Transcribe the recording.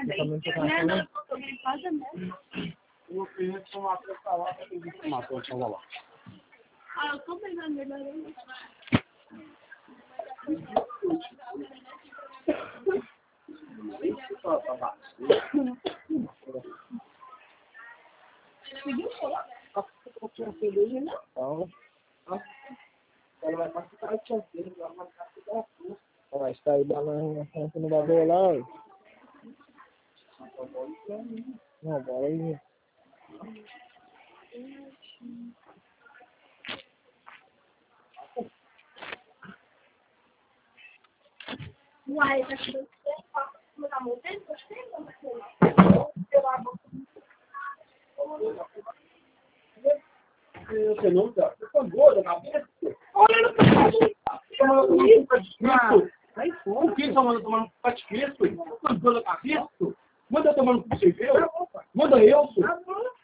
também tô Não, eu tô gripada mesmo. Eu queria tomar pra falar, eu tenho que tomar pra falar lá. Ah, eu tô pegando melhor ainda. Pediu cola? Eu tinha cerveja, não. Ela vai participar de chanceiro, ela vai participar da força. Ó, está aí balando na frente no bagulho lá, ó. Não, bora aí. Uai, tá tudo certo. Tá movendo? Gostei, Você não dá. Você tá gorda, cabeça? Olha no pedaço. Tomando isso, tá descrito. O que tomando tá descrito? Você tá gorda, cabeça? Manda eu tomando com você, viu? Manda eu, senhor.